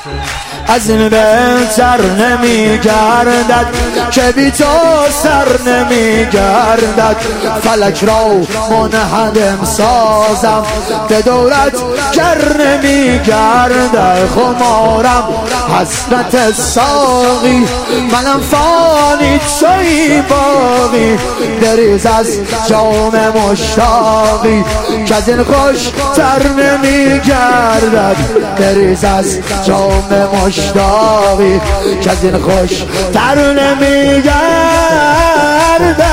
از این بهتر نمی گردد که بی تو سر نمی گردد. فلک را منهدم سازم به دولت گر نمی گردد. خمارم حسرت ساقی منم فانی توی باقی. بریز از جام مشتاقی که از این خوش تر نمی گردد. بریز از جام مشتاقی که از این خوش تر نمی گردد.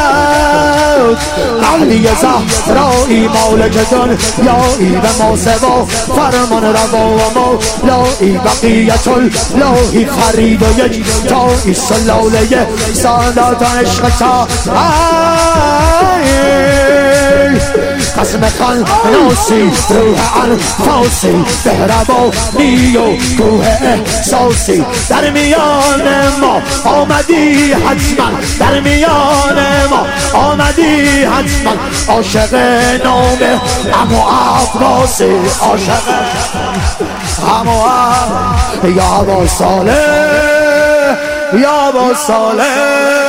علی زهرایی مالک دنیایی به ما سوا فرمان روا و مولایی. بقیت اللهی فرید و یک تایی سلاله سادات عشق تا قسم خان ناسی روح انفاسی بهربانی و کوه احساسی. در میان ما آمدی حتما، در میان ما آمدی حتما. عاشق نام عمو عباسی، عاشق عمو عباسی. یا ابا صالح، یا ابا صالح،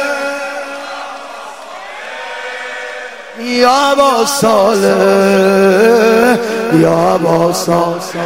یا ابا صالح، یا ابا صالح.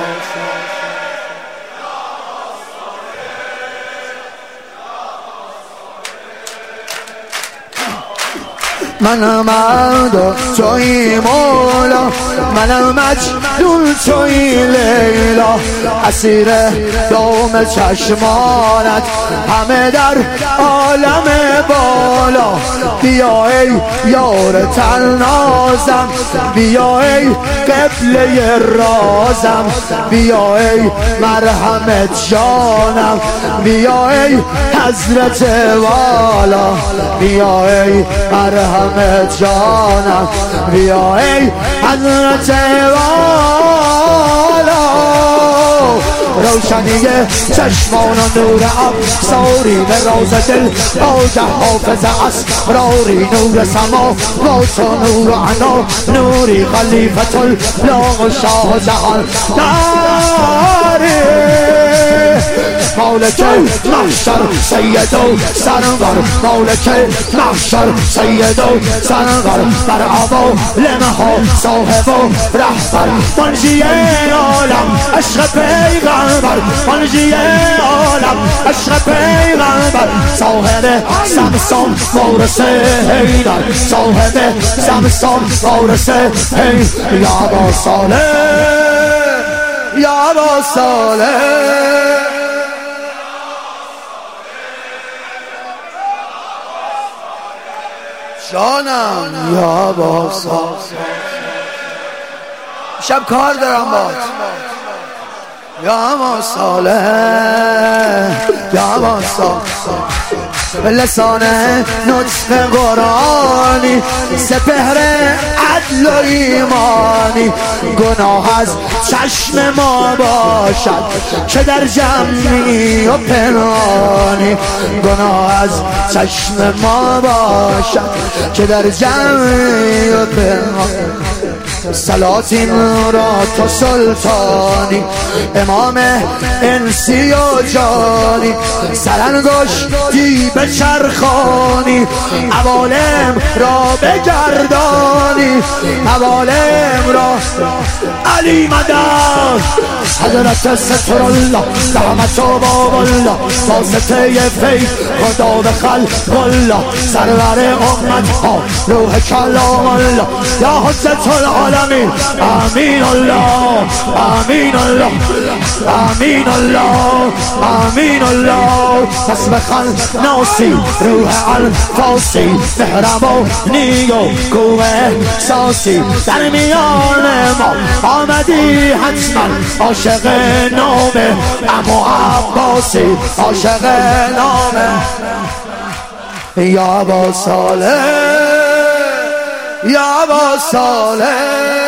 منم مرد توی مولا، منم مجنون توی لیلا. اسیر دام چشمانت همه در عالم بالا. بیا ای یار تنازم، بیا ای قبله رازم، بیا ای مرحمت جانم، بیا ای حضرت والا، بیا ای مرحمت جانم، بیا ای حضرت والا. روشنی چشمان و نور ابصاری به روز دل آگه حافظ اسراری. نور سماوات و نور عنا نوری خلیفة الله و شاه جهان داری. مالک محشر سید و سرور، مالک محشر سید و سرور. بر عوالمها صاحب و رهبر، منجی عالم عشق پیغمبر، منجی عالم عشق پیغمبر. صاحب سمسان وارث حیدر، صاحب سمسان وارث حیدر. یا ابا صالح، یا ابا صالح، جانم یا ابا صالح. شب کار دارم باید. یا ابا صالح، یا ابا صالح. به لسان نطق قرآنی سپهر عدل و ایمانی. گناه از چشم ما باشد که در جمعی و پنهانی. گناه از چشم ما باشد که در جمعی و پنهانی. سلاطین را تو سلطانی، امام انسی و جانی. سرانگشتی به چرخانی، عوالم را بگردانی، عوالم را. علی مدد حضرت ستر الله رحمت و باب الله، واسطه فیض خدا به خلق الله. سرور امت ها روح کلام الله، یا حجت العالمین. آمین الله، آمین الله، آمین الله، آمین الله. حسب خلق ناسی روح الفاسی، مهربانی و کوه احساسی. در میان ما آمدی حتما، عاشق نام عمو عباسی، عاشق نام. یا ابا صالح، یا ابا صالح.